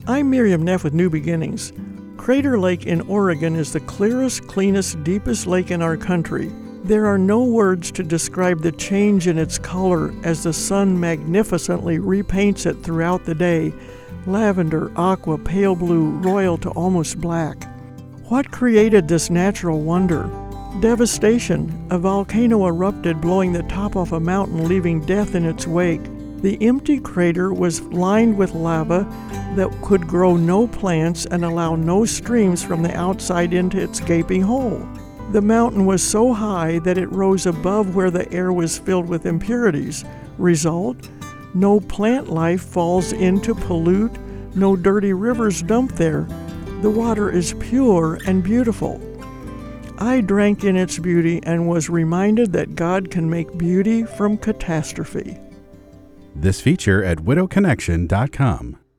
I'm Miriam Neff with New Beginnings. Crater Lake in Oregon is the clearest, cleanest, deepest lake in our country. There are no words to describe the change in its color as the sun magnificently repaints it throughout the day. Lavender, aqua, pale blue, royal to almost black. What created this natural wonder? Devastation. A volcano erupted, blowing the top off a mountain, leaving death in its wake. The empty crater was lined with lava that could grow no plants and allow no streams from the outside into its gaping hole. The mountain was so high that it rose above where the air was filled with impurities. Result? No plant life falls in to pollute, no dirty rivers dump there. The water is pure and beautiful. I drank in its beauty and was reminded that God can make beauty from catastrophe. This feature at widowconnection.com.